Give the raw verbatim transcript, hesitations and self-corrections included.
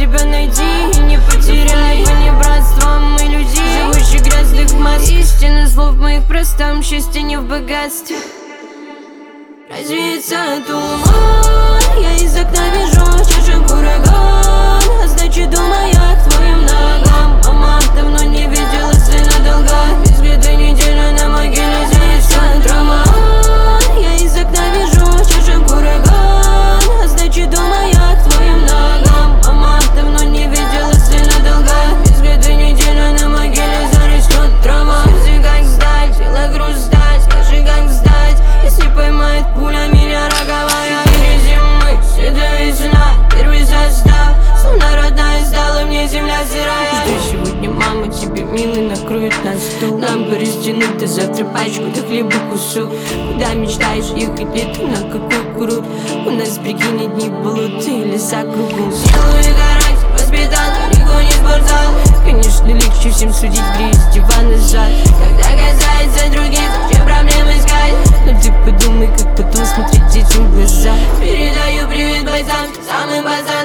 тебя найти и не потеряй. Понебратством мы людей, живущих грязных маск. Истина слов моих простом, счастье не в богатстве. Развеется туман, я из окна вижу чашек ураган, а значит думаю к твоим ногам. Мама давно не видела сына долга, без беды неделю на могиле зверится травма. Я из окна вижу чашек ураган, а значит думаю к твоим ногам. Мама давно не видела сына долга, без беды неделю на могиле зарастет трава. Скажи, как сдать, дело груз сдать, скажи, как сдать, если поймает пуля меня роговая. Перед зимой, седая весна, первый состав, словно родная стала мне земля сырая. Жду сегодня, мама, тебе милый накроет на стол. Нам бы растянуть до завтра пачку, да хлеба кусок. Куда мечтаешь ехать летом, на какой курорт? У нас, прикинь, одни болота и леса кругом. Силу и характер воспитал, далеко не спортзал. Конечно, легче всем судить, греюсь диван назад. Когда касается других, зачем проблем искать? Но ты подумай, как потом смотреть детям в глаза. Передаю привет бойцам, самым пацанам.